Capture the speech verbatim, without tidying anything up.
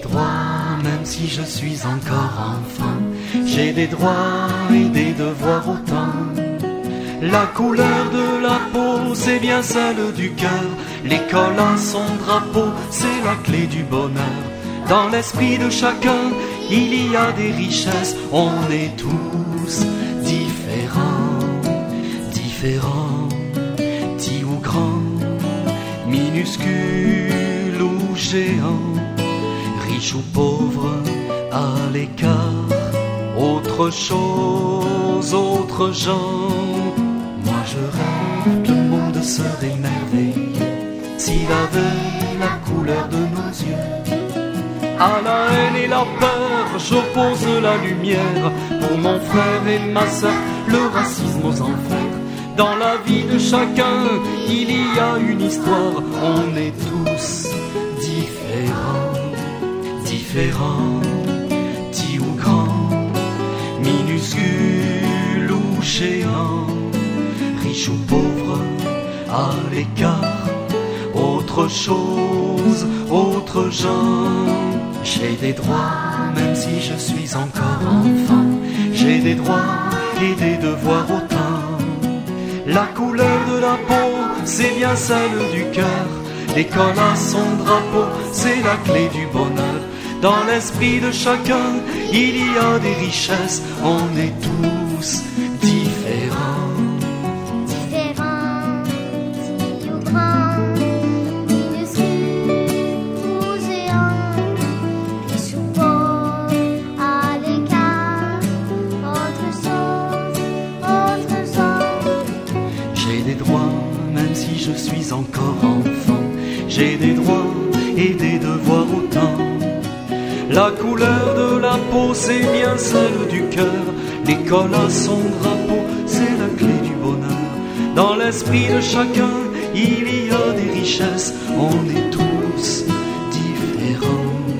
droits, même si je suis encore enfant. J'ai des droits et des devoirs autant. La couleur de la peau, c'est bien celle du cœur. L'école a son drapeau, c'est la clé du bonheur. Dans l'esprit de chacun, il y a des richesses. On est tous différents, différents, petits ou grands, minuscules ou géants, riches ou pauvres, à l'écart. Autre chose, autre genre. Moi je rêve que le monde serait merveilleux s'il avait la couleur de nos yeux. À la haine et la peur, j'oppose la lumière. Pour mon frère et ma sœur, le racisme aux enfers. Dans la vie de chacun, il y a une histoire. On est tous différents, différents, petits ou grands, minuscules ou géants, riches ou pauvres, à l'écart. Autre chose, autre genre. J'ai des droits, même si je suis encore enfant. J'ai des droits et des devoirs autant. La couleur de la peau, c'est bien celle du cœur. L'école a son drapeau, c'est la clé du bonheur. Dans l'esprit de chacun, il y a des richesses. On est tous différents. Je suis encore enfant, j'ai des droits et des devoirs autant. La couleur de la peau, c'est bien celle du cœur. L'école a son drapeau, c'est la clé du bonheur. Dans l'esprit de chacun, il y a des richesses. On est tous différents.